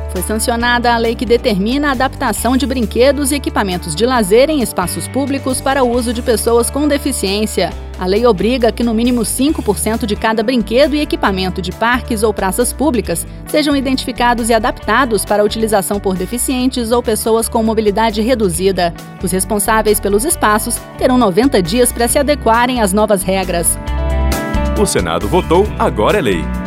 Foi sancionada a lei que determina a adaptação de brinquedos e equipamentos de lazer em espaços públicos para o uso de pessoas com deficiência. A lei obriga que no mínimo 5% de cada brinquedo e equipamento de parques ou praças públicas sejam identificados e adaptados para a utilização por deficientes ou pessoas com mobilidade reduzida. Os responsáveis pelos espaços terão 90 dias para se adequarem às novas regras. O Senado votou, agora é lei.